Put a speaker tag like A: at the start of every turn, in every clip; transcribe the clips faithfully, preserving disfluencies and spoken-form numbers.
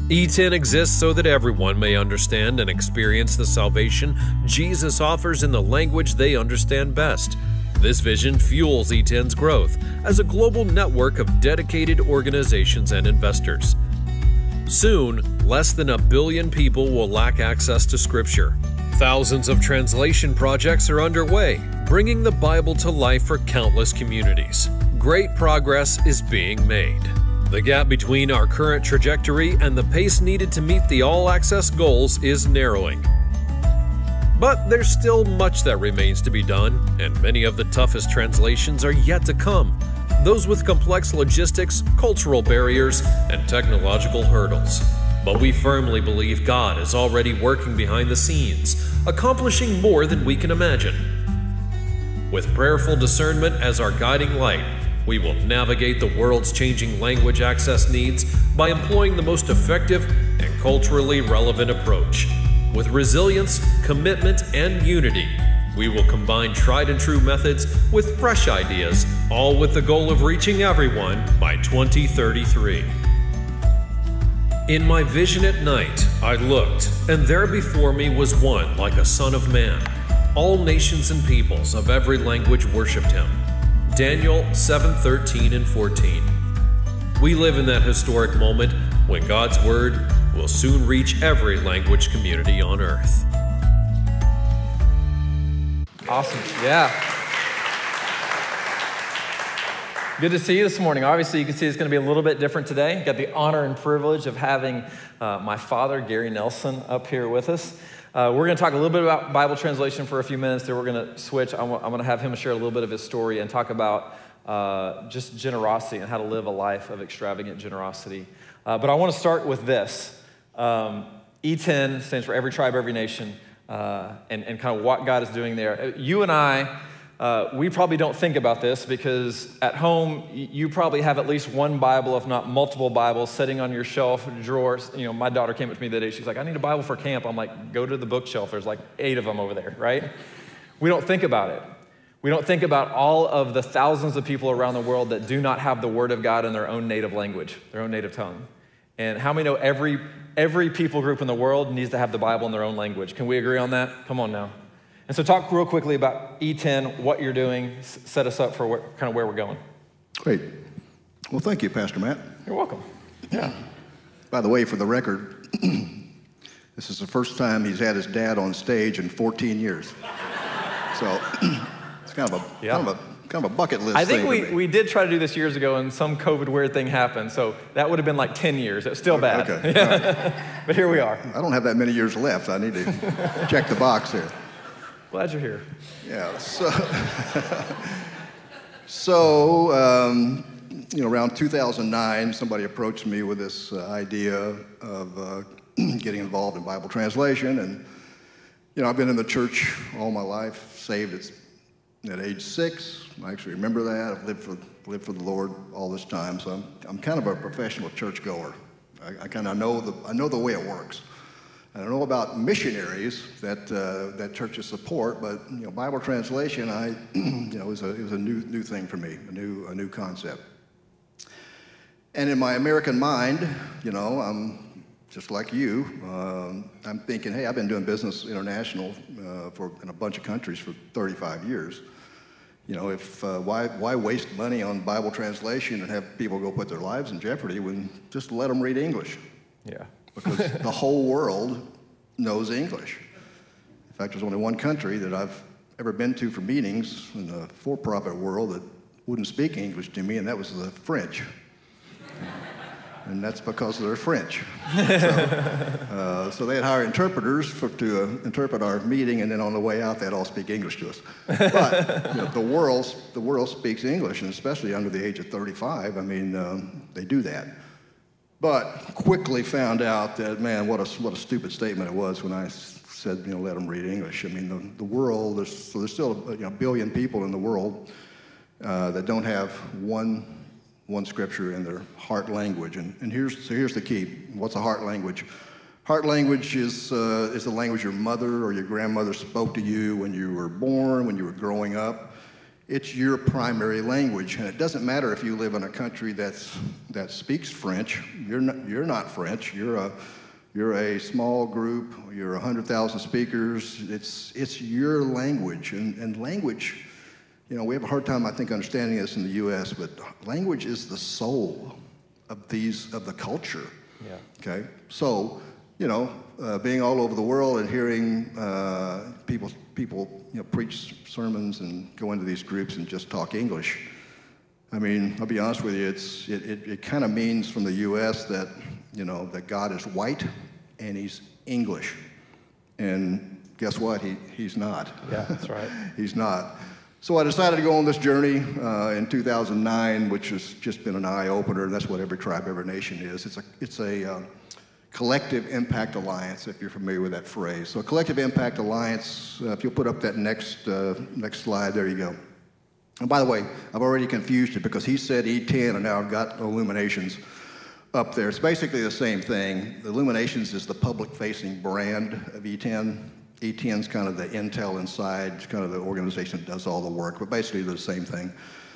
A: E ten exists so that everyone may understand and experience the salvation Jesus offers in the language they understand best. This vision fuels E ten's growth as a global network of dedicated organizations and investors. Soon, less than a billion people will lack access to Scripture. Thousands of translation projects are underway, bringing the Bible to life for countless communities. Great progress is being made. The gap between our current trajectory and the pace needed to meet the all-access goals is narrowing. But there's still much that remains to be done, and many of the toughest translations are yet to come. Those with complex logistics, cultural barriers, and technological hurdles. But we firmly believe God is already working behind the scenes, accomplishing more than we can imagine. With prayerful discernment as our guiding light, we will navigate the world's changing language access needs by employing the most effective and culturally relevant approach. With resilience, commitment, and unity, we will combine tried and true methods with fresh ideas, all with the goal of reaching everyone by twenty thirty-three. In my vision at night, I looked, and there before me was one like a son of man. All nations and peoples of every language worshipped him. Daniel seven thirteen and fourteen. We live in that historic moment when God's word will soon reach every language community on earth.
B: Awesome. Yeah. Good to see you this morning. Obviously, you can see it's going to be a little bit different today. Got the honor and privilege of having uh, my father, Gary Nelson, up here with us. Uh, we're going to talk a little bit about Bible translation for a few minutes. Then we're going to switch. I'm, I'm going to have him share a little bit of his story and talk about uh, just generosity and how to live a life of extravagant generosity. Uh, but I want to start with this. Um, E ten stands for Every Tribe, Every Nation. Uh, and, and kind of what God is doing there. You and I, uh, we probably don't think about this because at home, you probably have at least one Bible, if not multiple Bibles, sitting on your shelf, drawers. You know, my daughter came up to me the other day. She's like, I need a Bible for camp. I'm like, go to the bookshelf. There's like eight of them over there, right? We don't think about it. We don't think about all of the thousands of people around the world that do not have the Word of God in their own native language, their own native tongue. And how many know every every people group in the world needs to have the Bible in their own language? Can we agree on that? Come on now. And so talk real quickly about E ten, what you're doing, set us up for where, kind of where we're going.
C: Great. Well, thank you, Pastor Matt.
B: You're welcome. Yeah.
C: By the way, for the record, this is the first time he's had his dad on stage in fourteen years. So it's kind of a, yeah. kind of a Kind of a bucket list
B: I think
C: thing
B: we, we did try to do this years ago, and some COVID weird thing happened, so that would have been like ten years. It was still bad.
C: Okay. Right.
B: But here we are.
C: I don't have that many years left. I need to check the box here.
B: Glad you're here.
C: Yeah. So, so um, you know, around two thousand nine, somebody approached me with this uh, idea of uh, getting involved in Bible translation, and you know, I've been in the church all my life, saved at At age six. I actually remember that. I've lived for lived for the Lord all this time, so I'm I'm kind of a professional churchgoer. I, I kind of know the I know the way it works. I don't know about missionaries that uh, that churches support, but you know, Bible translation, I you know, is a is a new new thing for me, a new a new concept. And in my American mind, you know, I'm just like you. Um, I'm thinking, hey, I've been doing business international uh, for in a bunch of countries for thirty-five years. You know, if uh, why why waste money on Bible translation and have people go put their lives in jeopardy when just let them read English?
B: Yeah.
C: Because the whole world knows English. In fact, there's only one country that I've ever been to for meetings in the for-profit world that wouldn't speak English to me, and that was the French. And that's because they're French. So, uh, so they'd hire interpreters for, to uh, interpret our meeting, and then on the way out, they'd all speak English to us. But you know, the world, the world speaks English, and especially under the age of thirty-five, I mean, um, they do that. But quickly found out that, man, what a what a stupid statement it was when I said, you know, let them read English. I mean, the, the world, there's, so there's still you know, a billion people in the world uh, that don't have one. one scripture in their heart language. And, and here's, so here's the key. What's a heart language? Heart language is, uh, is the language your mother or your grandmother spoke to you when you were born, when you were growing up. it's your primary language. And it doesn't matter if you live in a country that's, that speaks French. You're not, you're not French. You're a, you're a small group. You're one hundred thousand speakers. It's, it's your language. And, and language, you know, we have a hard time, I think, understanding this in the U S, but language is the soul of these, of the culture.
B: Yeah.
C: Okay? So, you know, uh, being all over the world and hearing uh, people, people, you know, preach sermons and go into these groups and just talk English. I mean, I'll be honest with you, it's, it, it, it kind of means from the U S that, you know, that God is white and he's English. And guess what? He, he's not.
B: Yeah, that's right.
C: He's not. So I decided to go on this journey uh, in two thousand nine, which has just been an eye-opener. That's what every tribe, every nation is. It's a, it's a uh, collective impact alliance, if you're familiar with that phrase. So a collective impact alliance, uh, if you'll put up that next, uh, next slide, there you go. And by the way, I've already confused it because he said E ten and now I've got Illuminations up there. It's basically the same thing. The Illuminations is the public-facing brand of E ten. E ten's kind of the intel inside, it's kind of the organization that does all the work, but basically they're the same thing.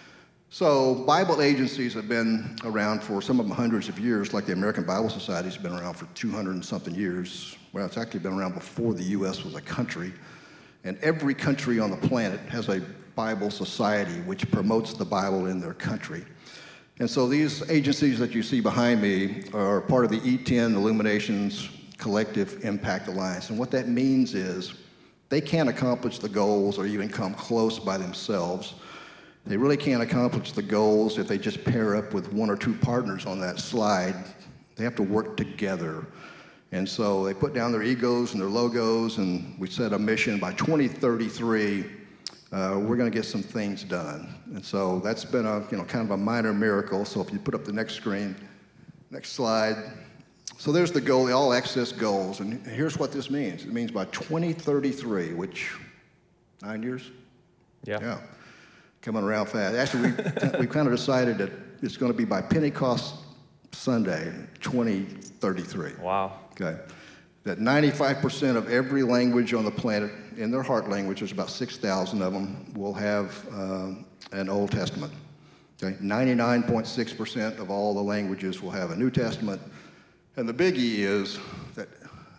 C: So Bible agencies have been around for some of them hundreds of years, like the American Bible Society has been around for two hundred and something years. Well, it's actually been around before the U S was a country. And every country on the planet has a Bible society which promotes the Bible in their country. And so these agencies that you see behind me are part of the E ten Illuminations Collective Impact Alliance. And what that means is they can't accomplish the goals or even come close by themselves. They really can't accomplish the goals if they just pair up with one or two partners on that slide. They have to work together. And so they put down their egos and their logos, and we set a mission by twenty thirty-three, uh, we're gonna get some things done. And so that's been a, you know, kind of a minor miracle. So if you put up the next screen, next slide. So there's the goal, the all access goals, and here's what this means. It means by twenty thirty-three, which, nine years?
B: Yeah.
C: Yeah, coming around fast. Actually, we, we've kind of decided that it's gonna be by Pentecost Sunday, twenty thirty-three.
B: Wow.
C: Okay, that ninety-five percent of every language on the planet, in their heart language, there's about six thousand of them, will have uh, an Old Testament. Okay, ninety-nine point six percent of all the languages will have a New Testament. And the biggie is that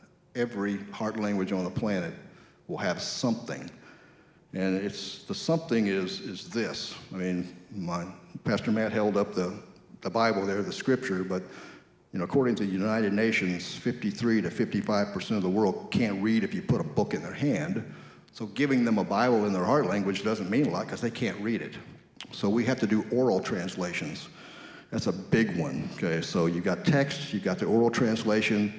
C: every heart language on the planet will have something. And it's, the something is, is this. I mean, my, Pastor Matt held up the, the Bible there, the scripture, but you know, according to the United Nations, fifty-three to fifty-five percent of the world can't read if you put a book in their hand. So giving them a Bible in their heart language doesn't mean a lot because they can't read it. So we have to do oral translations. That's a big one, okay? So you got text, you got the oral translation,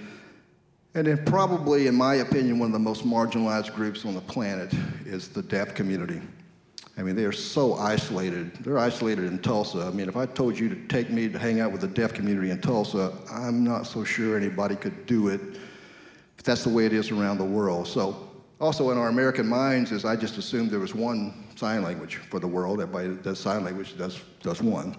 C: and then probably, in my opinion, one of the most marginalized groups on the planet is the deaf community. I mean, they are so isolated. They're isolated in Tulsa. I mean, if I told you to take me to hang out with the deaf community in Tulsa, I'm not so sure anybody could do it, but that's the way it is around the world. So also in our American minds is I just assumed there was one sign language for the world. Everybody that does sign language does, does one.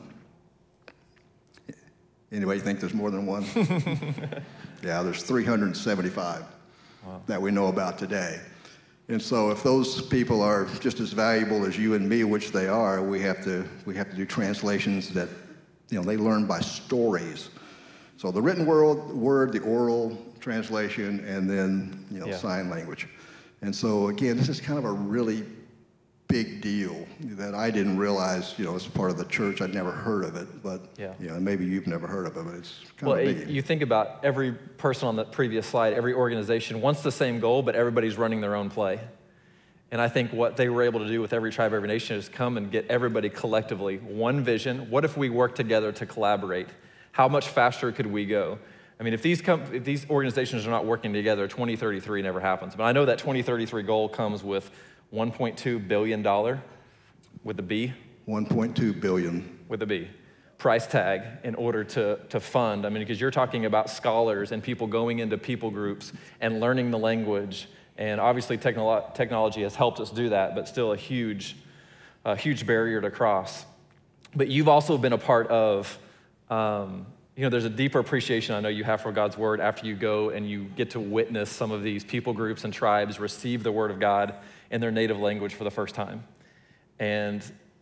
C: Anybody think there's more than one? Yeah, there's three hundred seventy-five wow. that we know about today. And so if those people are just as valuable as you and me, which they are, we have to, we have to do translations that, you know, they learn by stories. So the written word, word the oral translation, and then, you know, yeah. sign language. And so again, this is kind of a really big deal that I didn't realize, you know, as part of the church. I'd never heard of it, but yeah. you know, maybe you've never heard of it, but it's kind
B: well,
C: of big.
B: You think about every person on the previous slide, every organization wants the same goal, but everybody's running their own play. And I think what they were able to do with every tribe, every nation is come and get everybody collectively one vision. What if we work together to collaborate? How much faster could we go? I mean, if these, com- if these organizations are not working together, twenty thirty-three never happens. But I know that twenty thirty-three goal comes with one point two billion dollars with a B.
C: one point two billion.
B: With a B. Price tag in order to, to fund. I mean, because you're talking about scholars and people going into people groups and learning the language. And obviously technolo- technology has helped us do that, but still a huge, a huge barrier to cross. But you've also been a part of, um, you know, there's a deeper appreciation I know you have for God's word after you go and you get to witness some of these people groups and tribes receive the word of God in their native language for the first time. And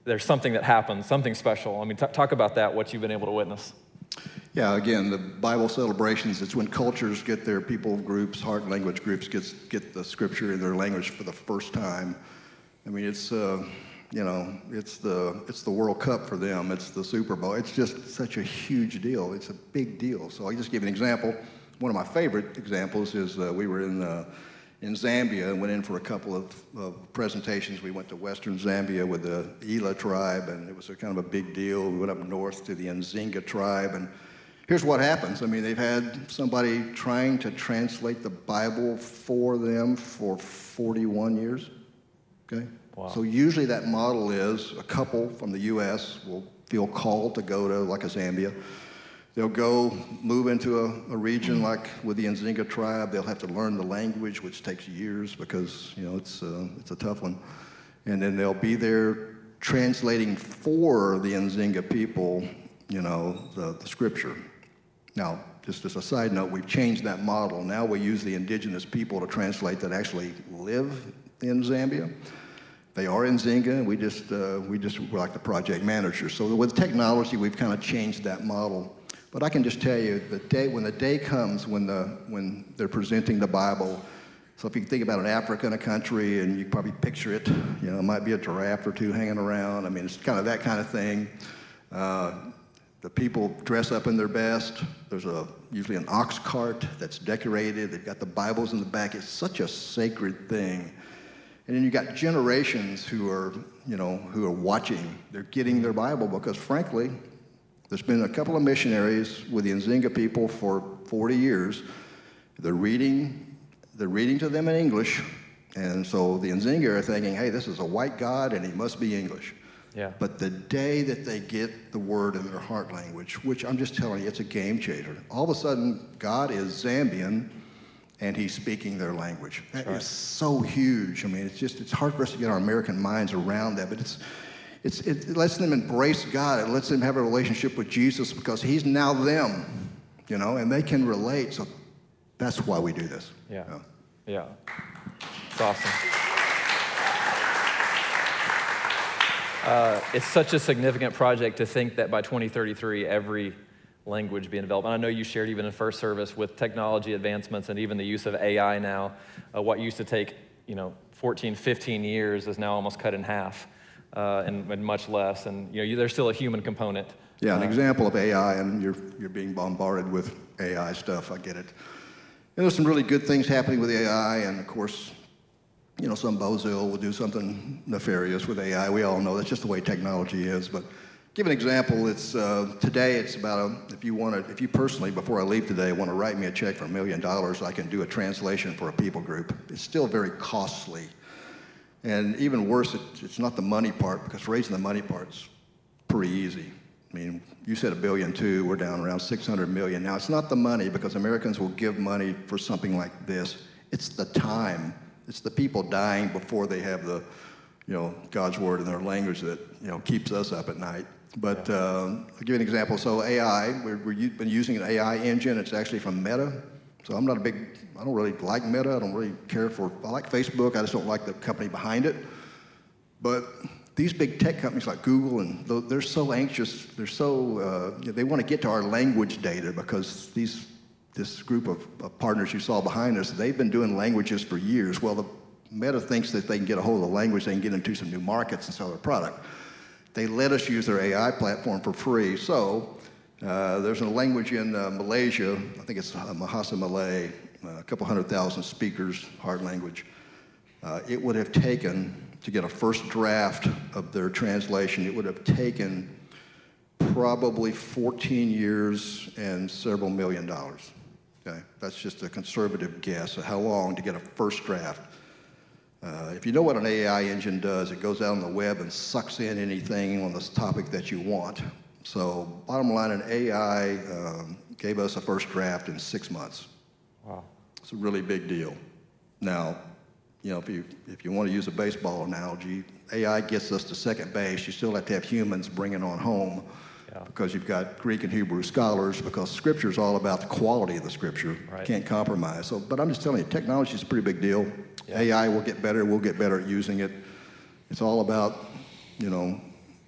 B: there's something that happens, something special. I mean, t- talk about that, what you've been able to witness.
C: Yeah, again, the Bible celebrations, it's when cultures get their people groups, heart and language groups, gets, get the scripture in their language for the first time. I mean, it's, uh, you know, it's the, it's the World Cup for them. It's the Super Bowl. It's just such a huge deal. It's a big deal. So I'll just give an example. One of my favorite examples is uh, we were in, uh, in Zambia and went in for a couple of, of presentations. We went to Western Zambia with the Ila tribe, and it was a kind of a big deal. We went up north to the Nzinga tribe, and here's what happens. I mean, they've had somebody trying to translate the Bible for them for forty-one years, okay?
B: Wow.
C: So usually that model is a couple from the U S will feel called to go to like a Zambia. They'll go move into a, a region like with the Nzinga tribe. They'll have to learn the language, which takes years because, you know, it's, uh, it's a tough one. And then they'll be there translating for the Nzinga people, you know, the, the scripture. Now, just as a side note, we've changed that model. Now we use the indigenous people to translate that actually live in Zambia. They are in Nzinga, and we just, uh, we just we're like the project manager. So with technology, we've kind of changed that model. But I can just tell you, the day, when the day comes when, the, when they're presenting the Bible, so if you think about an Africa in a country, and you probably picture it, you know, it might be a giraffe or two hanging around. I mean, it's kind of that kind of thing. Uh, the people dress up in their best. There's a, usually an ox cart that's decorated. They've got the Bibles in the back. It's such a sacred thing. And then you got generations who are, you know, who are watching. They're getting their Bible because, frankly, there's been a couple of missionaries with the Nzinga people for forty years. They're reading, they're reading to them in English, and so the Nzinga are thinking, hey, this is a white God, and he must be English.
B: Yeah.
C: But the day that they get the word in their heart language, which I'm just telling you, it's a game changer. All of a sudden, God is Zambian, and he's speaking their language. That
B: right.
C: is so huge. I mean, it's just, it's hard for us to get our American minds around that, but it's, it's, it lets them embrace God. It lets them have a relationship with Jesus because he's now them, you know, and they can relate. So that's why we do this.
B: Yeah,
C: you know?
B: yeah. It's awesome. Uh, it's such a significant project to think that by twenty thirty-three, every language being developed. And I know you shared even in first service with technology advancements and even the use of A I now, uh, what used to take, you know, fourteen, fifteen years is now almost cut in half uh, and, and much less. And, you know, you, there's still a human component.
C: Yeah, an
B: uh,
C: example of A I, and you're, you're being bombarded with A I stuff, I get it. And there's some really good things happening with A I, and of course, you know, some bozo will do something nefarious with A I. We all know that's just the way technology is. But give an example. It's uh, today. It's about a, if you want to, if you personally, before I leave today, want to write me a check for a million dollars, I can do a translation for a people group. It's still very costly, and even worse, it, it's not the money part because raising the money part's pretty easy. I mean, you said a billion two. We're down around six hundred million now. It's not the money because Americans will give money for something like this. It's the time. It's the people dying before they have the, you know, God's word in their language that, you know, keeps us up at night. But um, I'll give you an example. So A I, we're, we've been using an A I engine. It's actually from Meta. So I'm not a big, I don't really like Meta. I don't really care for, I like Facebook. I just don't like the company behind it. But these big tech companies like Google, and they're so anxious, they're so, uh, they want to get to our language data because these this group of, of partners you saw behind us, they've been doing languages for years. Well, the Meta thinks that they can get a hold of the language, they can get into some new markets and sell their product. They let us use their A I platform for free. So uh, there's a language in uh, Malaysia, I think it's uh, Bahasa Malay, uh, a couple hundred thousand speakers, hard language. Uh, it would have taken, to get a first draft of their translation, it would have taken probably fourteen years and several million dollars. Okay, that's just a conservative guess of how long to get a first draft. Uh, if you know what an A I engine does, it goes out on the web and sucks in anything on this topic that you want. So bottom line, an A I um, gave us a first draft in six months.
B: Wow.
C: It's a really big deal. Now, you know, if you, if you want to use a baseball analogy, A I gets us to second base. You still have to have humans bring it on home. Yeah. Because you've got Greek and Hebrew scholars, because Scripture is all about the quality of the Scripture. Right. Can't compromise. So, but I'm just telling you, technology is a pretty big deal. Yeah. A I will get better. We'll get better at using it. It's all about, you know,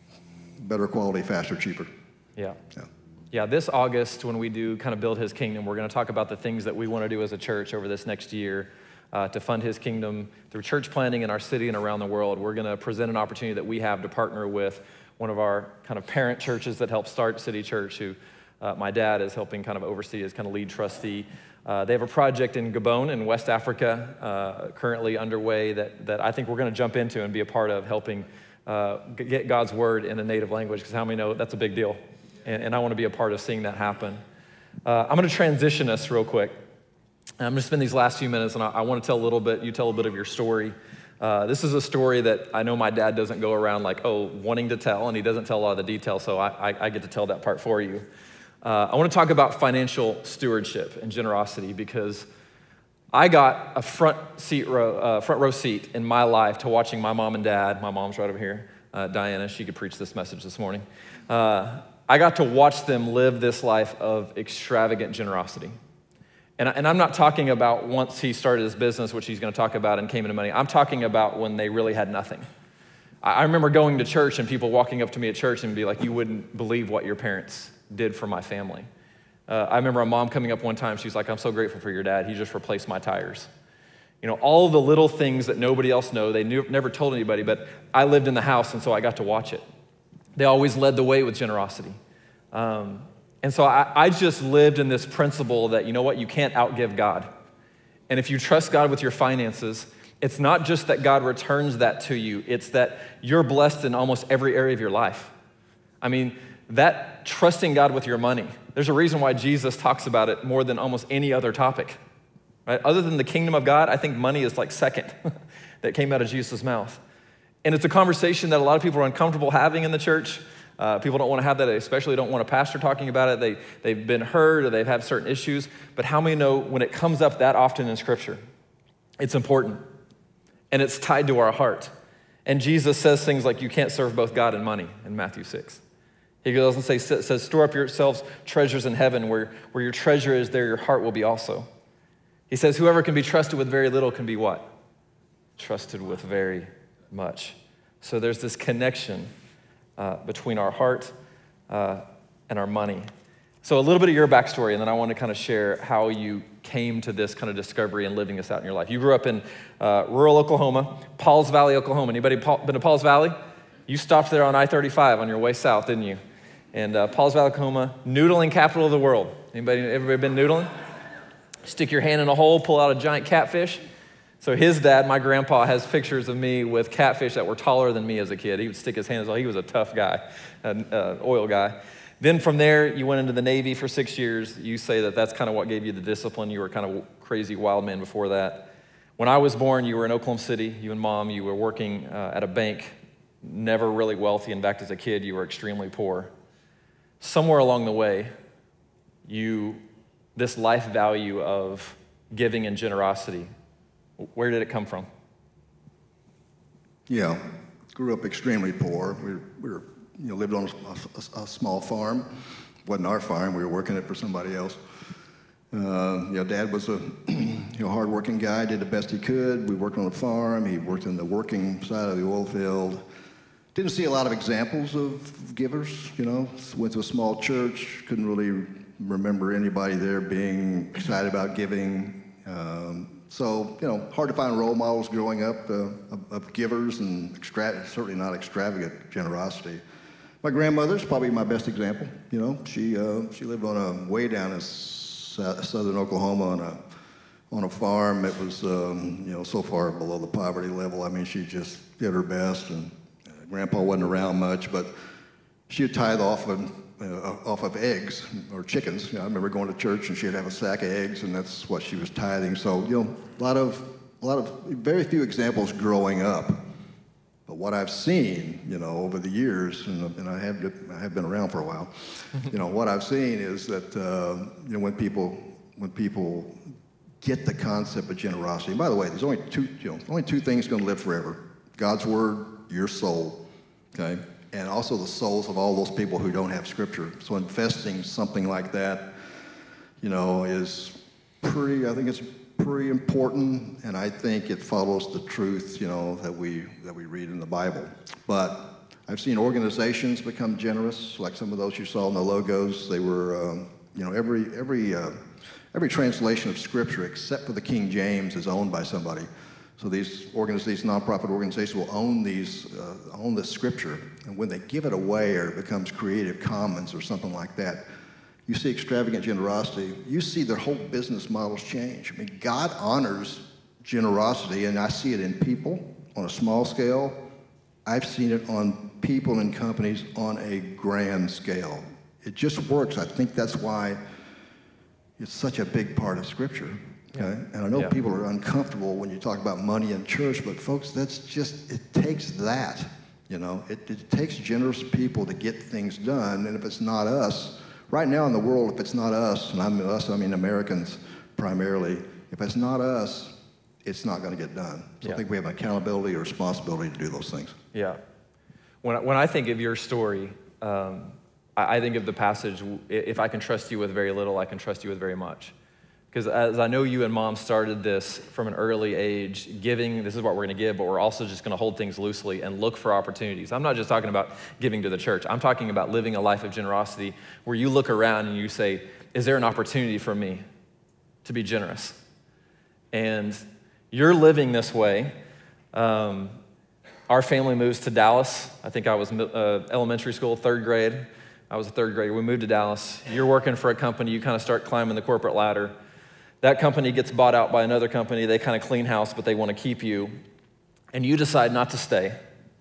C: better quality, faster, cheaper.
B: Yeah.
C: Yeah.
B: Yeah, this August, when we do kind of build his kingdom, we're going to talk about the things that we want to do as a church over this next year uh, to fund his kingdom through church planting in our city and around the world. We're going to present an opportunity that we have to partner with one of our kind of parent churches that helped start City Church, who uh, my dad is helping kind of oversee as kind of lead trustee. Uh, they have a project in Gabon in West Africa uh, currently underway that, that I think we're going to jump into and be a part of, helping uh, get God's word in a native language, because how many know that's a big deal? And, and I want to be a part of seeing that happen. Uh, I'm going to transition us real quick. I'm going to spend these last few minutes, and I, I want to tell a little bit, you tell a bit of your story. Uh, this is a story that I know my dad doesn't go around like, oh, wanting to tell, and he doesn't tell a lot of the details, so I, I, I get to tell that part for you. Uh, I want to talk about financial stewardship and generosity, because I got a front seat row, uh, front row seat in my life to watching my mom and dad. My mom's right over here, uh, Diana. She could preach this message this morning. Uh, I got to watch them live this life of extravagant generosity. And, and I'm not talking about once he started his business, which he's going to talk about, and came into money. I'm talking about when they really had nothing. I, I remember going to church and people walking up to me at church and be like, you wouldn't believe what your parents did for my family. Uh, I remember a mom coming up one time, she was like, I'm so grateful for your dad. He just replaced my tires. You know, all the little things that nobody else know, they knew, never told anybody, but I lived in the house, and so I got to watch it. They always led the way with generosity. Um, and so I, I just lived in this principle that, you know what, you can't outgive God. And if you trust God with your finances, it's not just that God returns that to you, it's that you're blessed in almost every area of your life. I mean, that trusting God with your money, there's a reason why Jesus talks about it more than almost any other topic. Right? Other than the kingdom of God, I think money is like second that came out of Jesus' mouth. And it's a conversation that a lot of people are uncomfortable having in the church. Uh, people don't want to have that, they especially don't want a pastor talking about it. They, they've been hurt or they've had certain issues. But how many know when it comes up that often in Scripture, it's important and it's tied to our heart. And Jesus says things like, you can't serve both God and money in Matthew six. He goes and say, says, store up yourselves treasures in heaven, where, where your treasure is, there your heart will be also. He says, whoever can be trusted with very little can be what? Trusted with very much. So there's this connection uh, between our heart uh, and our money. So a little bit of your backstory, and then I want to kind of share how you came to this kind of discovery and living this out in your life. You grew up in uh, rural Oklahoma, Pauls Valley, Oklahoma. Anybody been to Pauls Valley? You stopped there on I thirty-five on your way south, didn't you? And uh, Pauls Valley, Oklahoma, noodling capital of the world. Anybody ever been noodling? Stick your hand in a hole, pull out a giant catfish. So his dad, my grandpa, has pictures of me with catfish that were taller than me as a kid. He would stick his hand as well. He was a tough guy, an uh, oil guy. Then from there, you went into the Navy for six years. You say that that's kind of what gave you the discipline. You were kind of crazy wild man before that. When I was born, you were in Oklahoma City. You and Mom, you were working uh, at a bank, never really wealthy. In fact, as a kid, you were extremely poor. Somewhere along the way, you, this life value of giving and generosity, where did it come from?
C: Yeah, grew up extremely poor. We were, we were you know, lived on a, a, a small farm. Wasn't our farm. We were working it for somebody else. Uh, you know, Dad was a you know hardworking guy. Did the best he could. We worked on the farm. He worked in the working side of the oil field. Didn't see a lot of examples of givers. You know, went to a small church. Couldn't really remember anybody there being excited about giving. Um, So, you know, hard to find role models growing up uh, of, of givers and extra- certainly not extravagant generosity. My grandmother's probably my best example. You know, she uh, she lived on a way down in s- southern Oklahoma on a on a farm that was um, you know so far below the poverty level. I mean, she just did her best, and uh, Grandpa wasn't around much, but she would tithe off of uh, off of eggs or chickens. You know, I remember going to church and she'd have a sack of eggs, and that's what she was tithing. So, you know, a lot of a lot of very few examples growing up. But what I've seen, you know, over the years, and, and I have I have been around for a while, you know, what I've seen is that uh, you know when people when people get the concept of generosity. And by the way, there's only two you know only two things going to live forever: God's word, your soul, okay, and also the souls of all those people who don't have Scripture. So investing something like that, you know, is pretty. I think it's pretty important, and I think it follows the truth, you know, that we that we read in the Bible. But I've seen organizations become generous, like some of those you saw in the logos. They were, um, you know, every every uh, every translation of Scripture except for the King James is owned by somebody. So these organizations, nonprofit organizations, will own these, uh, own this Scripture, and when they give it away or it becomes Creative Commons or something like that, you see extravagant generosity. You see their whole business models change. I mean, God honors generosity, and I see it in people on a small scale. I've seen it on people and companies on a grand scale. It just works. I think that's why it's such a big part of Scripture. Okay? And I know
B: yeah.
C: people are uncomfortable when you talk about money in church, but folks, that's just, it takes that, you know. It, it takes generous people to get things done, and if it's not us, right now in the world, if it's not us, and I'm us, I mean Americans primarily, if it's not us, it's not going to get done. So
B: yeah.
C: I think we have an accountability or responsibility to do those things.
B: Yeah. When I, when I think of your story, um, I, I think of the passage, if I can trust you with very little, I can trust you with very much. Because as I know you and Mom started this from an early age, giving, this is what we're going to give, but we're also just going to hold things loosely and look for opportunities. I'm not just talking about giving to the church. I'm talking about living a life of generosity where you look around and you say, is there an opportunity for me to be generous? And you're living this way. Um, our family moves to Dallas. I think I was uh, elementary school, third grade. I was a third grader. We moved to Dallas. You're working for a company. You kind of start climbing the corporate ladder. That company gets bought out by another company. They kind of clean house, but they want to keep you. And you decide not to stay.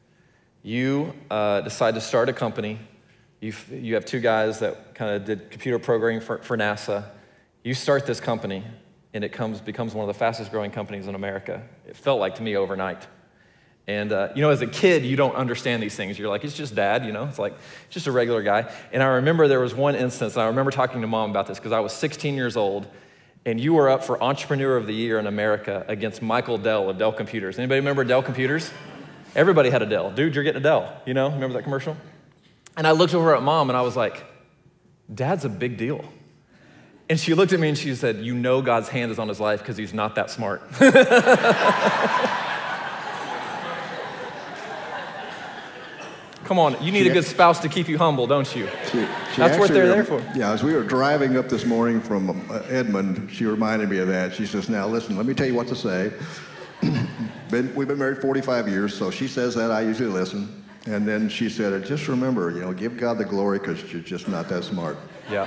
B: You uh, decide to start a company. You you have two guys that kind of did computer programming for, for NASA. You start this company, and it comes becomes one of the fastest growing companies in America. It felt like to me overnight. And, uh, you know, as a kid, you don't understand these things. You're like, it's just Dad, you know? It's like, it's just a regular guy. And I remember there was one instance, and I remember talking to Mom about this because I was sixteen years old, and you were up for Entrepreneur of the Year in America against Michael Dell of Dell Computers. Anybody remember Dell Computers? Everybody had a Dell. Dude, you're getting a Dell. You know, remember that commercial? And I looked over at Mom, and I was like, Dad's a big deal. And she looked at me, and she said, you know God's hand is on his life because he's not that smart. Come on, you need a good spouse to keep you humble, don't you?
C: She, she
B: That's
C: actually,
B: what they're there for.
C: Yeah, as we were driving up this morning from uh, Edmond, she reminded me of that. She says, now listen, let me tell you what to say. been, we've been married forty-five years, so she says that, I usually listen. And then she said, just remember, you know, give God the glory because you're just not that smart.
B: Yeah.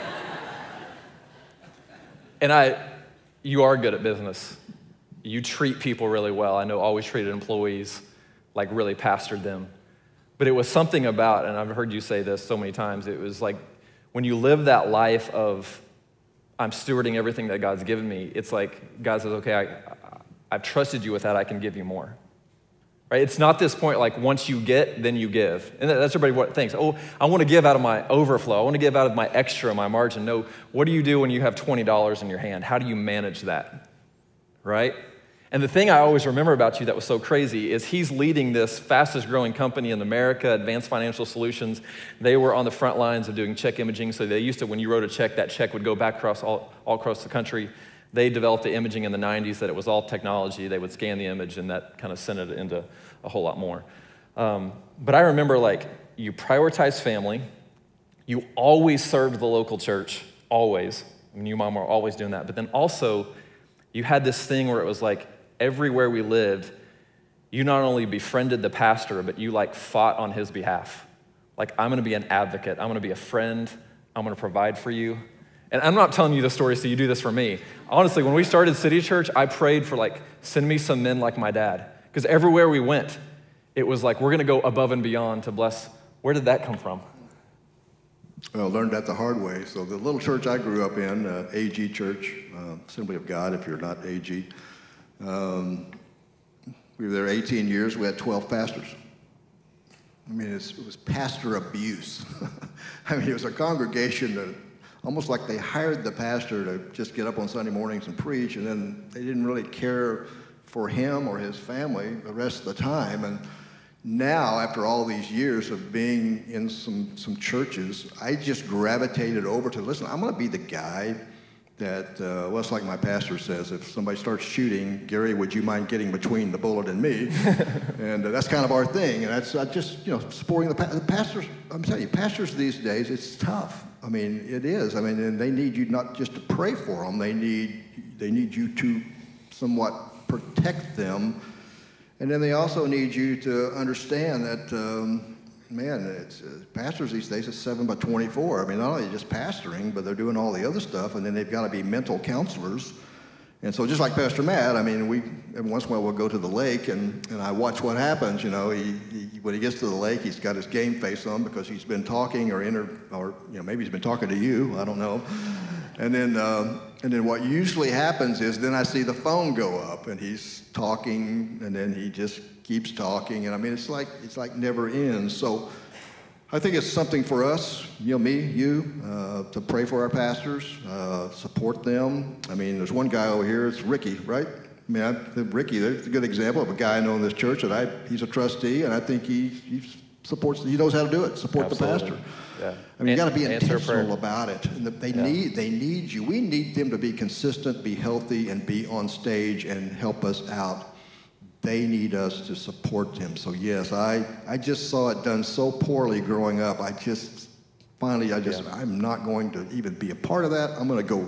B: And I, you are good at business. You treat people really well. I know always treated employees like really pastored them. But it was something about, and I've heard you say this so many times, it was like when you live that life of I'm stewarding everything that God's given me, it's like God says, okay, I, I've trusted you with that, I can give you more. Right? It's not this point like once you get, then you give. And that's everybody what thinks. Oh, I want to give out of my overflow. I want to give out of my extra, my margin. No, what do you do when you have twenty dollars in your hand? How do you manage that? Right? And the thing I always remember about you that was so crazy is he's leading this fastest growing company in America, Advanced Financial Solutions. They were on the front lines of doing check imaging. So they used to, when you wrote a check, that check would go back across all, all across the country. They developed the imaging in the nineties that it was all technology. They would scan the image and that kind of sent it into a whole lot more. Um, but I remember like you prioritize family. You always served the local church, always. I mean, you mom were always doing that. But then also you had this thing where it was like, everywhere we lived, you not only befriended the pastor, but you like fought on his behalf. Like, I'm gonna be an advocate. I'm gonna be a friend. I'm gonna provide for you. And I'm not telling you the story so you do this for me. Honestly, when we started City Church, I prayed for like, send me some men like my dad. Because everywhere we went, it was like, we're gonna go above and beyond to bless. Where did that come from?
C: Well, I learned that the hard way. So the little church I grew up in, uh, A G Church, uh, Assembly of God, if you're not A G, Um, we were there eighteen years. We had twelve pastors. I mean, it's, it was pastor abuse. I mean, it was a congregation that almost like they hired the pastor to just get up on Sunday mornings and preach, and then they didn't really care for him or his family the rest of the time. And now, after all these years of being in some, some churches, I just gravitated over to, listen, I'm going to be the guy that, uh, well, it's like my pastor says, if somebody starts shooting, Gary, would you mind getting between the bullet and me? And uh, that's kind of our thing. And that's uh, just, you know, supporting the, pa- the pastors. I'm telling you, pastors these days, it's tough. I mean, it is. I mean, and they need you not just to pray for them. They need, they need you to somewhat protect them. And then they also need you to understand that, um, man, it's, uh, pastors these days, it's seven by twenty-four. I mean, not only just pastoring, but they're doing all the other stuff, and then they've got to be mental counselors. And so just like Pastor Matt, I mean, we every once in a while we'll go to the lake, and, and I watch what happens. You know, he, he when he gets to the lake, he's got his game face on because he's been talking or inter, or you know maybe he's been talking to you. I don't know. And then um, and then what usually happens is then I see the phone go up, and he's talking, and then he just keeps talking, and I mean it's like it's like never ends. So I think it's something for us, you know, me, you, uh, to pray for our pastors, uh, support them. I mean, there's one guy over here, it's Ricky, right? I mean, I, Ricky, there's a good example of a guy I know in this church that I, he's a trustee, and I think he, he supports, he knows how to do it, support
B: Absolutely.
C: the pastor.
B: Yeah.
C: I mean, you got to be
B: Answer
C: intentional about it. And they
B: yeah.
C: need, they need you. We need them to be consistent, be healthy, and be on stage and help us out. They need us to support them. So yes, I, I just saw it done so poorly growing up. I just, finally, I just, yeah. I'm not going to even be a part of that. I'm going to go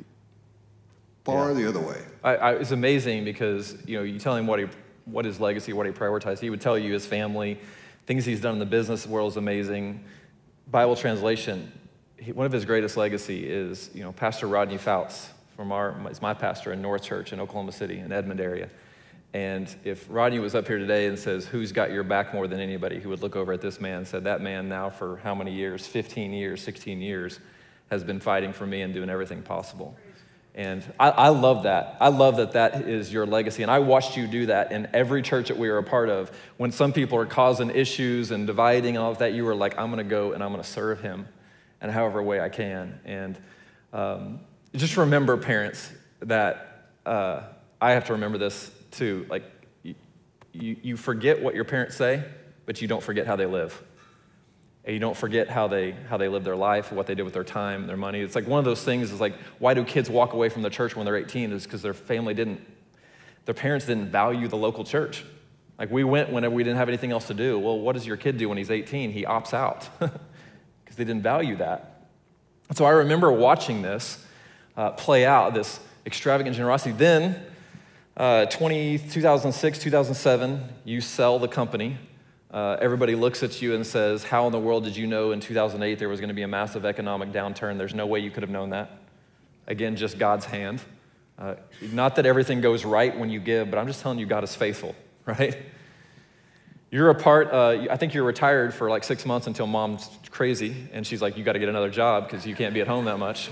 C: far yeah. the other way.
B: I, I, it's amazing because, you know, you tell him what he, what his legacy, what he prioritized. He would tell you his family, things he's done in the business world is amazing. Bible translation, he, one of his greatest legacy is, you know, Pastor Rodney Fouts from our, is my pastor in North Church in Oklahoma City, in Edmond area. And if Rodney was up here today and says, who's got your back more than anybody, he would look over at this man and said, that man now for how many years, fifteen years, sixteen years, has been fighting for me and doing everything possible. And I, I love that. I love that that is your legacy. And I watched you do that in every church that we were a part of. When some people are causing issues and dividing and all of that, you were like, I'm going to go and I'm going to serve him in however way I can. And um, just remember, parents, that uh, I have to remember this too. Like, you, you, you forget what your parents say, but you don't forget how they live. And you don't forget how they how they live their life, what they did with their time, their money. It's like one of those things is like, why do kids walk away from the church when they're eighteen? Is because their family didn't, their parents didn't value the local church. Like we went whenever we didn't have anything else to do. Well, what does your kid do when he's eighteen? He opts out because they didn't value that. And so I remember watching this uh, play out, this extravagant generosity. Then uh, twenty, two thousand six, two thousand seven, you sell the company. Uh, everybody looks at you and says, how in the world did you know in two thousand eight there was going to be a massive economic downturn? There's no way you could have known that. Again, just God's hand. Uh, not that everything goes right when you give, but I'm just telling you God is faithful, right? You're a part, uh, I think you're retired for like six months until mom's crazy, and she's like, you got to get another job because you can't be at home that much.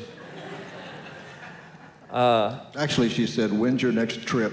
B: Uh,
C: Actually, she said, when's your next trip?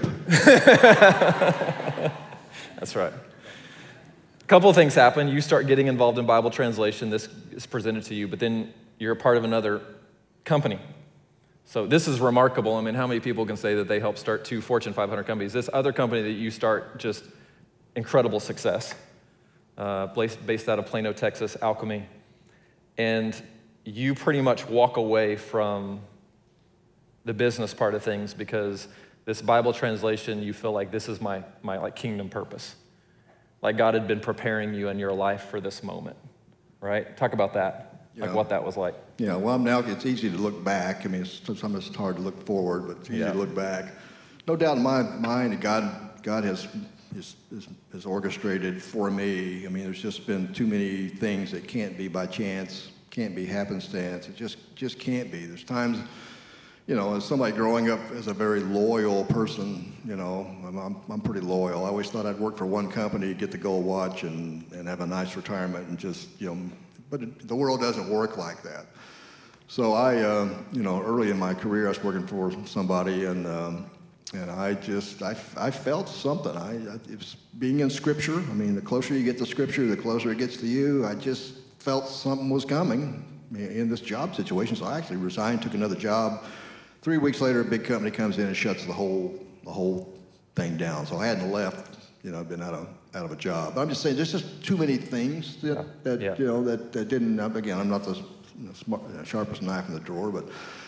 B: That's right. A couple of things happen. You start getting involved in Bible translation. This is presented to you, but then you're a part of another company. So this is remarkable. I mean, how many people can say that they helped start two Fortune five hundred companies? This other company that you start, just incredible success, uh, based out of Plano, Texas, Alchemy. And you pretty much walk away from the business part of things because this Bible translation, you feel like this is my, my like kingdom purpose. Like God had been preparing you in your life for this moment, right? Talk about that, like
C: yeah.
B: what that was like.
C: Yeah, well, now it's easy to look back. I mean, it's, sometimes it's hard to look forward, but it's easy
B: yeah.
C: to look back. No doubt in my mind that God, God has, has, has orchestrated for me. I mean, there's just been too many things that can't be by chance, can't be happenstance. It just, just can't be. There's times, you know, as somebody growing up as a very loyal person, you know, I'm, I'm, I'm pretty loyal. I always thought I'd work for one company, get the gold watch, and, and have a nice retirement, and just, you know, but it, the world doesn't work like that. So I, uh, you know, early in my career, I was working for somebody, and um, and I just, I, I felt something. I, I, it was being in Scripture. I mean, the closer you get to Scripture, the closer it gets to you. I just felt something was coming in this job situation, so I actually resigned, took another job. Three weeks later, a big company comes in and shuts the whole the whole thing down. So I hadn't left, you know, I've been out of out of a job. But I'm just saying, there's just too many things that, yeah. that yeah. you know that, that didn't. Again, I'm not the smart, sharpest knife in the drawer, but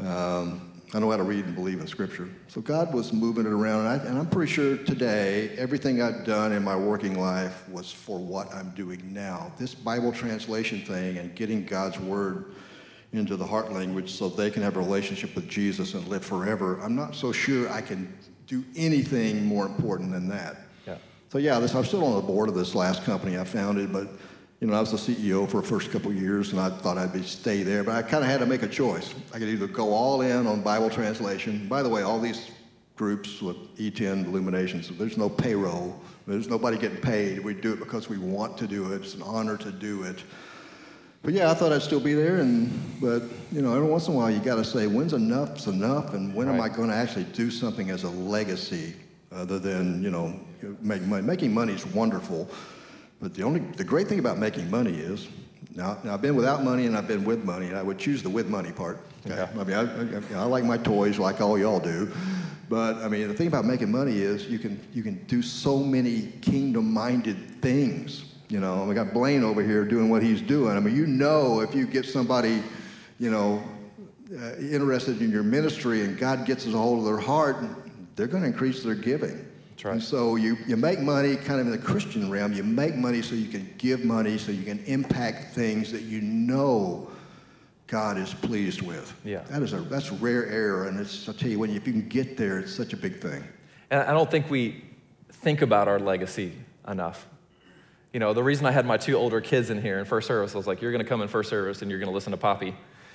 C: Um, I know how to read and believe in Scripture. So God was moving it around, and, I, and I'm pretty sure today, everything I've done in my working life was for what I'm doing now. This Bible translation thing and getting God's Word into the heart language so they can have a relationship with Jesus and live forever, I'm not so sure I can do anything more important than that.
B: Yeah.
C: So yeah, this, I'm still on the board of this last company I founded, but you know, I was the C E O for the first couple of years, and I thought I'd be stay there, but I kind of had to make a choice. I could either go all in on Bible translation. By the way, all these groups with E ten Illuminations, there's no payroll. There's nobody getting paid. We do it because we want to do it. It's an honor to do it. But yeah, I thought I'd still be there, and but you know, every once in a while you got to say, when's enough's enough, and when right. am I going to actually do something as a legacy, other than you know, make money? Making money is wonderful. But the only, the great thing about making money is, now, now I've been without money and I've been with money, and I would choose the with money part. Okay? Yeah. I mean, I, I, I like my toys like all y'all do, but I mean, the thing about making money is you can, you can do so many kingdom-minded things. You know, we got Blaine over here doing what he's doing. I mean, you know, if you get somebody, you know, uh, interested in your ministry and God gets a hold of their heart, they're going to increase their giving. Right. And so you, you make money kind of in the Christian realm. You make money so you can give money, so you can impact things that you know God is pleased with.
B: Yeah.
C: That is a that's rare air, and it's, I'll tell you, when you, if you can get there, it's such a big thing.
B: And I don't think we think about our legacy enough. You know, the reason I had my two older kids in here in first service, I was like, you're going to come in first service and you're going to listen to Poppy,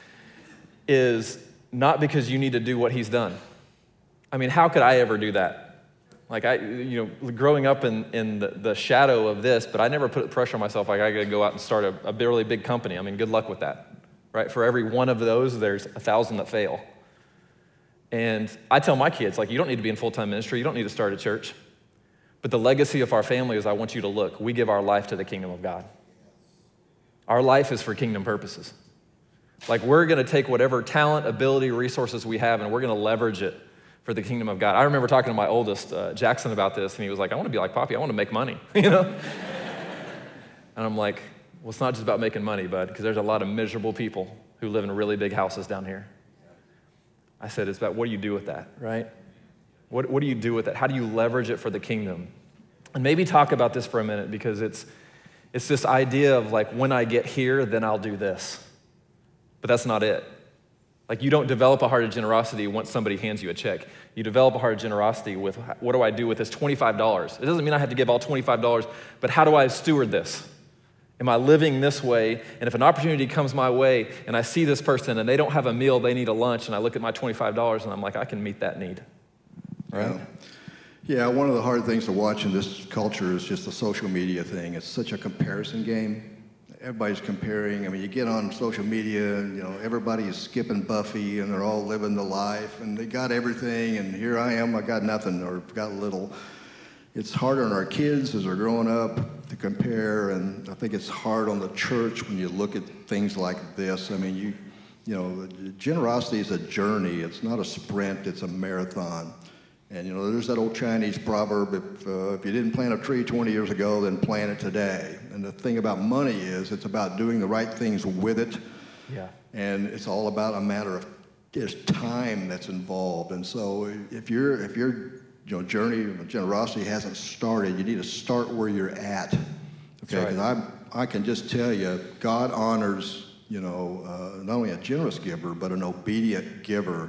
B: is not because you need to do what he's done. I mean, how could I ever do that? Like, I, you know, growing up in, in the, the shadow of this, but I never put pressure on myself, like, I got to go out and start a, a really big company. I mean, good luck with that, right? For every one of those, there's a thousand that fail. And I tell my kids, like, you don't need to be in full-time ministry. You don't need to start a church. But the legacy of our family is, I want you to look. We give our life to the kingdom of God. Our life is for kingdom purposes. Like, we're going to take whatever talent, ability, resources we have, and we're going to leverage it for the kingdom of God. I remember talking to my oldest, uh, Jackson, about this, and he was like, I want to be like Poppy. I want to make money, you know? And I'm like, well, it's not just about making money, bud, because there's a lot of miserable people who live in really big houses down here. I said, it's about what do you do with that, right? What, what do you do with it? How do you leverage it for the kingdom? And maybe talk about this for a minute, because it's, it's this idea of like, when I get here, then I'll do this. But that's not it. Like, you don't develop a heart of generosity once somebody hands you a check. You develop a heart of generosity with, what do I do with this twenty-five dollars? It doesn't mean I have to give all twenty-five dollars, but how do I steward this? Am I living this way? And if an opportunity comes my way and I see this person and they don't have a meal, they need a lunch, and I look at my twenty-five dollars and I'm like, I can meet that need, right?
C: Yeah. Yeah, one of the hard things to watch in this culture is just the social media thing. It's such a comparison game. Everybody's comparing. I mean, you get on social media and, you know, everybody is skipping Buffy and they're all living the life and they got everything, and here I am, I got nothing or got little. It's hard on our kids as they're growing up to compare, and I think it's hard on the church when you look at things like this. I mean, you, you know, generosity is a journey. It's not a sprint, it's a marathon. And, you know, there's that old Chinese proverb, if, uh, if you didn't plant a tree twenty years ago, then plant it today. And the thing about money is it's about doing the right things with it.
B: Yeah.
C: And it's all about a matter of, there's time that's involved. And so if your if your you know, journey of generosity hasn't started, you need to start where you're at. Okay, because right. I I can just tell you, God honors, you know, uh, not only a generous giver, but an obedient giver.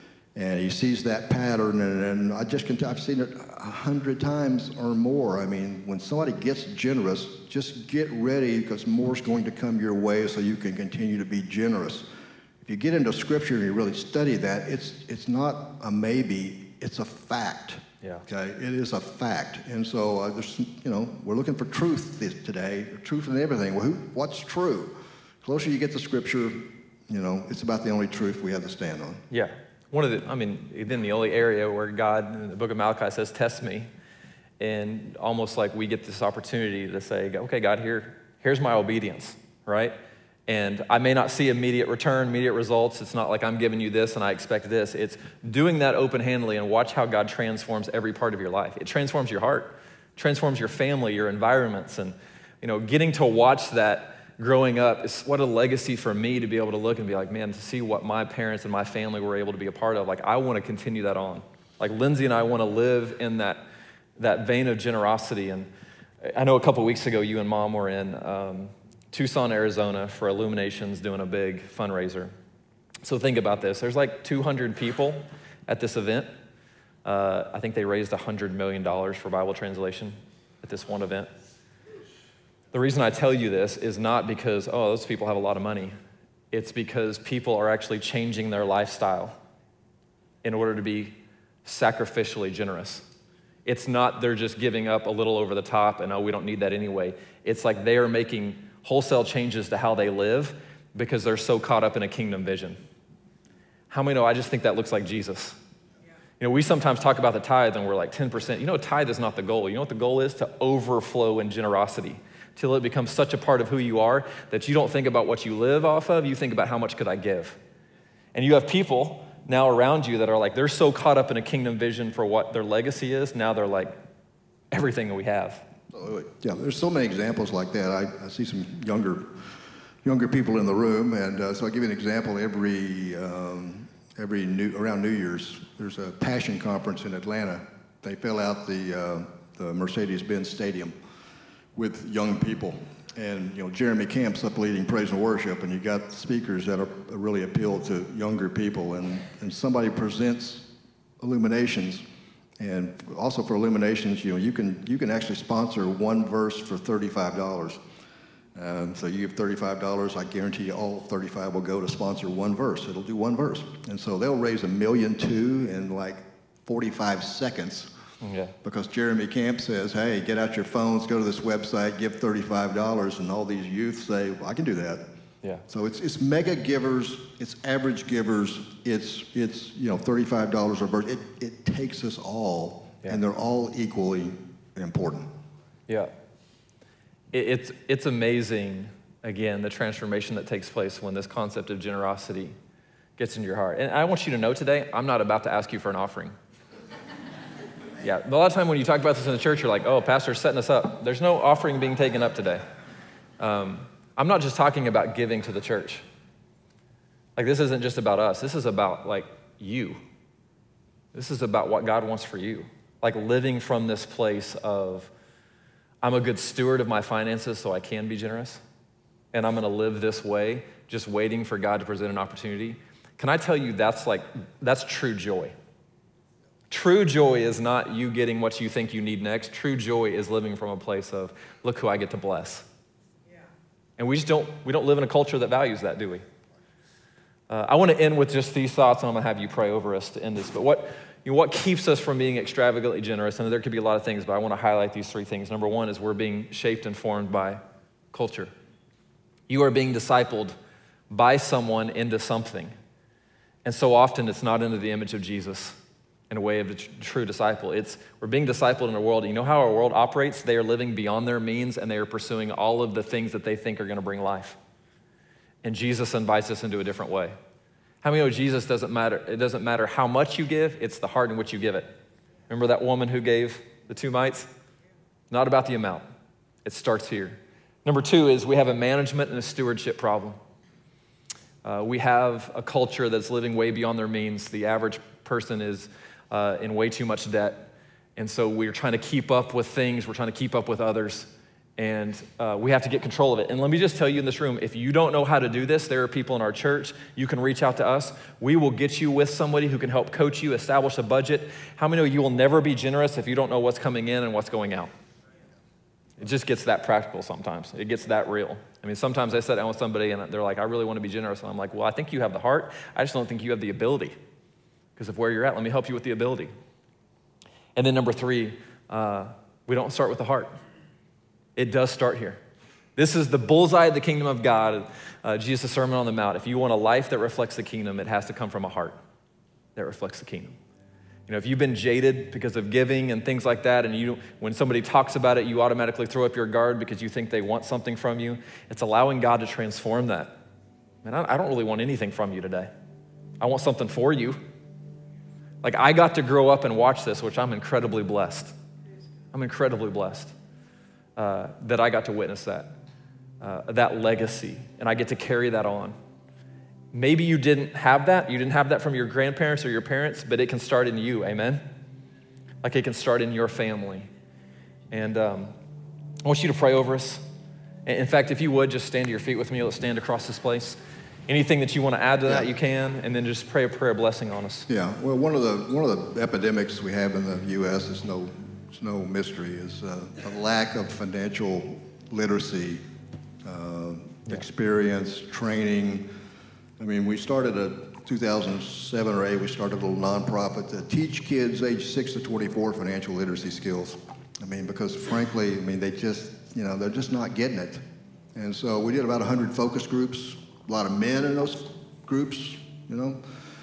C: And he sees that pattern, and, and I just can tell, I've seen it a hundred times or more. I mean, when somebody gets generous, just get ready, because more's going to come your way so you can continue to be generous. If you get into Scripture and you really study that, it's it's not a maybe, it's a fact.
B: Yeah.
C: Okay, it is a fact. And so uh, there's, you know, we're looking for truth this, today, truth in everything. Well, who, what's true? The closer you get to Scripture, you know, it's about the only truth we have to stand on.
B: Yeah. One of the, I mean, then the only area where God in the book of Malachi says, test me. And almost like we get this opportunity to say, okay, God, here, here's my obedience, right? And I may not see immediate return, immediate results. It's not like I'm giving you this and I expect this. It's doing that open-handedly, and watch how God transforms every part of your life. It transforms your heart, transforms your family, your environments, and, you know, getting to watch that growing up, it's what a legacy for me to be able to look and be like, man, to see what my parents and my family were able to be a part of. Like, I want to continue that on. Like, Lindsay and I want to live in that, that vein of generosity. And I know a couple weeks ago, you and Mom were in um, Tucson, Arizona for Illuminations doing a big fundraiser. So think about this. There's like two hundred people at this event. Uh, I think they raised one hundred million dollars for Bible translation at this one event. The reason I tell you this is not because, oh, those people have a lot of money. It's because people are actually changing their lifestyle in order to be sacrificially generous. It's not they're just giving up a little over the top and, oh, we don't need that anyway. It's like they are making wholesale changes to how they live because they're so caught up in a kingdom vision. How many know I just think that looks like Jesus? Yeah. You know, we sometimes talk about the tithe and we're like ten percent. You know, tithe is not the goal. You know what the goal is? To overflow in generosity till it becomes such a part of who you are that you don't think about what you live off of, you think about how much could I give. And you have people now around you that are like, they're so caught up in a kingdom vision for what their legacy is, now they're like, everything that we have.
C: Yeah, there's so many examples like that. I, I see some younger younger people in the room, and uh, so I'll give you an example. Every um, every new around New Year's, there's a Passion Conference in Atlanta. They fill out the uh, the Mercedes-Benz Stadium with young people, and you know Jeremy Camp's up leading praise and worship, and you got speakers that are really appeal to younger people, and and somebody presents Illuminations. And also for Illuminations, you know, you can you can actually sponsor one verse for thirty-five dollars. Um, so you give thirty-five dollars, I guarantee you all thirty-five will go to sponsor one verse. It'll do one verse. And so they'll raise a million two in like forty-five seconds.
B: Yeah.
C: Because Jeremy Camp says, hey, get out your phones, go to this website, give thirty-five dollars, and all these youth say, well, I can do that.
B: Yeah.
C: So it's it's mega givers, it's average givers, it's it's you know thirty-five dollars a verse. It it takes us all, yeah. And they're all equally important.
B: Yeah. It, it's it's amazing, again, the transformation that takes place when this concept of generosity gets into your heart. And I want you to know today, I'm not about to ask you for an offering. Yeah, a lot of time when you talk about this in the church, you're like, oh, pastor's setting us up. There's no offering being taken up today. Um, I'm not just talking about giving to the church. Like, this isn't just about us. This is about, like, you. This is about what God wants for you. Like, living from this place of, I'm a good steward of my finances so I can be generous, and I'm going to live this way, just waiting for God to present an opportunity. Can I tell you that's, like, that's true joy. True joy is not you getting what you think you need next. True joy is living from a place of, look who I get to bless. And we just don't, we don't live in a culture that values that, do we? Uh, I want to end with just these thoughts, and I'm going to have you pray over us to end this. But what, you know, what keeps us from being extravagantly generous? And there could be a lot of things, but I want to highlight these three things. Number one is we're being shaped and formed by culture. You are being discipled by someone into something. And so often it's not into the image of Jesus in a way of a tr- true disciple. It's we're being discipled in a world. You know how our world operates? They are living beyond their means, and they are pursuing all of the things that they think are going to bring life. And Jesus invites us into a different way. How many know Jesus doesn't matter? It doesn't matter how much you give, it's the heart in which you give it. Remember that woman who gave the two mites? Not about the amount. It starts here. Number two is we have a management and a stewardship problem. Uh, we have a culture that's living way beyond their means. The average person is Uh, in way too much debt. And so we're trying to keep up with things. We're trying to keep up with others. And uh, we have to get control of it. And let me just tell you in this room, if you don't know how to do this, there are people in our church. You can reach out to us. We will get you with somebody who can help coach you, establish a budget. How many know you will never be generous if you don't know what's coming in and what's going out? It just gets that practical sometimes. It gets that real. I mean, sometimes I sit down with somebody and they're like, I really want to be generous. And I'm like, well, I think you have the heart. I just don't think you have the ability. Because of where you're at, let me help you with the ability. And then number three, uh, we don't start with the heart. It does start here. This is the bullseye of the kingdom of God, uh, Jesus' Sermon on the Mount. If you want a life that reflects the kingdom, it has to come from a heart that reflects the kingdom. You know, if you've been jaded because of giving and things like that, and you, when somebody talks about it, you automatically throw up your guard because you think they want something from you, it's allowing God to transform that. Man, I, I don't really want anything from you today. I want something for you. Like, I got to grow up and watch this, which I'm incredibly blessed. I'm incredibly blessed uh, that I got to witness that. uh, that legacy, and I get to carry that on. Maybe you didn't have that. You didn't have that from your grandparents or your parents, but it can start in you, amen? Like it can start in your family. And um, I want you to pray over us. In fact, if you would, just stand to your feet with me. Let's stand across this place. Anything that you want to add to that, yeah. you can, and then just pray a prayer blessing on us.
C: Yeah, well, one of the one of the epidemics we have in the U S is no, it's no mystery, is uh, a lack of financial literacy, uh, yeah. experience, training. I mean, we started a two thousand seven or eight, we started a little nonprofit to teach kids age six to twenty-four financial literacy skills. I mean, because frankly, I mean, they just, you know, they're just not getting it. And so we did about one hundred focus groups, a lot of men in those groups, you know.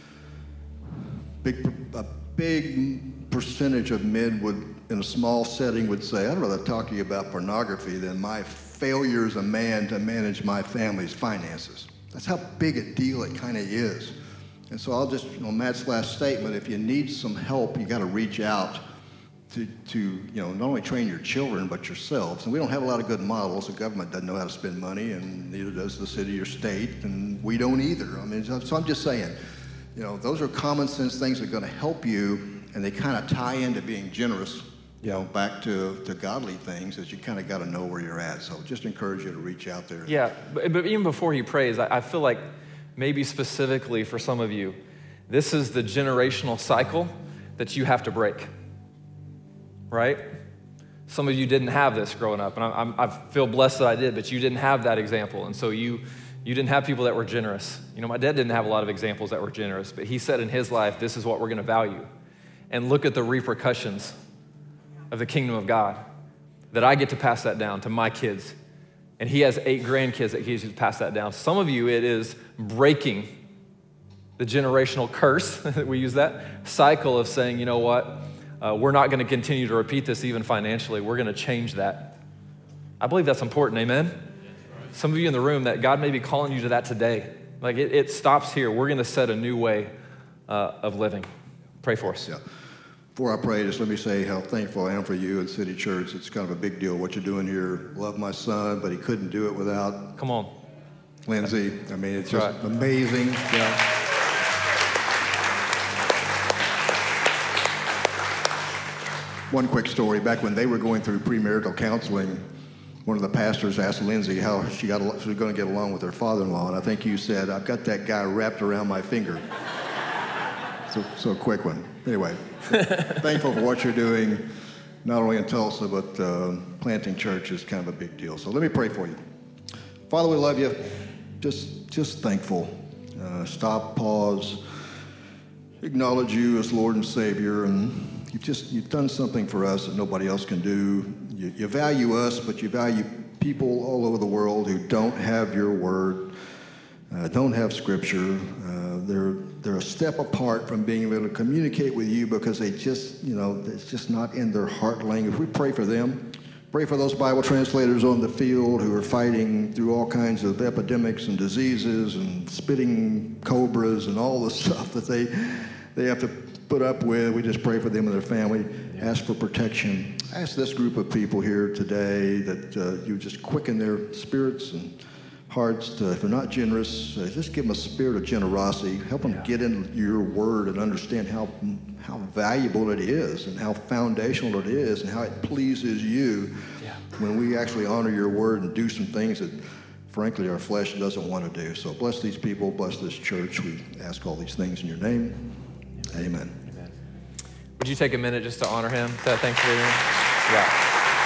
C: Big, a big percentage of men would, in a small setting, would say, I'd rather talk to you about pornography than my failure as a man to manage my family's finances. That's how big a deal it kind of is. And so I'll just, you know, Matt's last statement, if you need some help, you got to reach out to, to, you know, not only train your children, but yourselves. And we don't have a lot of good models. The government doesn't know how to spend money, and neither does the city or state, and we don't either. I mean, so I'm just saying, you know, those are common sense things that are going to help you, and they kind of tie into being generous, you know, back to, to godly things, as you kind of got to know where you're at. So just encourage you to reach out there.
B: Yeah, but, but even before he prays, I, I feel like maybe specifically for some of you, this is the generational cycle that you have to break, right? Some of you didn't have this growing up, and I, I'm, I feel blessed that I did, but you didn't have that example, and so you you didn't have people that were generous. You know, my dad didn't have a lot of examples that were generous, but he said in his life, this is what we're going to value. And look at the repercussions of the kingdom of God, that I get to pass that down to my kids. And he has eight grandkids that he gets to pass that down. Some of you, it is breaking the generational curse, we use that, cycle of saying, you know what, uh, we're not going to continue to repeat this even financially. We're going to change that. I believe that's important, amen? Some of you in the room, that God may be calling you to that today. Like it, it stops here. We're going to set a new way uh, of living. Pray for us.
C: Yeah. Before I pray, just let me say how thankful I am for you at City Church. It's kind of a big deal what you're doing here. Love my son, but he couldn't do it without
B: Come on.
C: Lindsay. I mean, it's
B: That's
C: just
B: right.
C: amazing. Yeah. One quick story. Back when they were going through premarital counseling, one of the pastors asked Lindsay how she got she was going to get along with her father-in-law, and I think you said, "I've got that guy wrapped around my finger." So, so a quick one. Anyway, thankful for what you're doing, not only in Tulsa, but uh, planting church is kind of a big deal. So let me pray for you. Father, we love you. Just, just thankful. Uh, stop, pause, acknowledge you as Lord and Savior, and you've just you've done something for us that nobody else can do. You, you value us, but you value people all over the world who don't have your word, uh, don't have scripture. Uh, they're they're a step apart from being able to communicate with you because they just, you know, it's just not in their heart language. We pray for them. Pray for those Bible translators on the field who are fighting through all kinds of epidemics and diseases and spitting cobras and all the stuff that they they have to put up with. We just pray for them and their family. Ask for protection. Ask this group of people here today that uh, you just quicken their spirits and hearts to, if they're not generous, uh, just give them a spirit of generosity. Help them yeah. get into your word and understand how how valuable it is and how foundational it is and how it pleases you yeah. when we actually honor your word and do some things that, frankly, our flesh doesn't want to do. So bless these people, bless this church. We ask all these things in your name. Amen.
B: Amen. Would you take a minute just to honor him? Say thanks for being here. Yeah.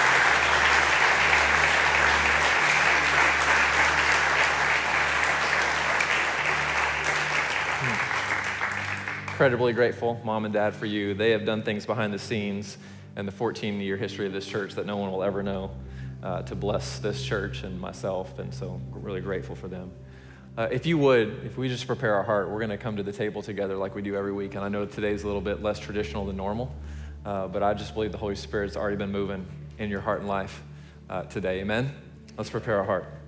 B: Incredibly grateful, Mom and Dad, for you. They have done things behind the scenes in the fourteen-year history of this church that no one will ever know uh, to bless this church and myself, and so we're really grateful for them. Uh, if you would, if we just prepare our heart, we're going to come to the table together like we do every week, and I know today's a little bit less traditional than normal, uh, but I just believe the Holy Spirit's already been moving in your heart and life uh, today. Amen? Let's prepare our heart.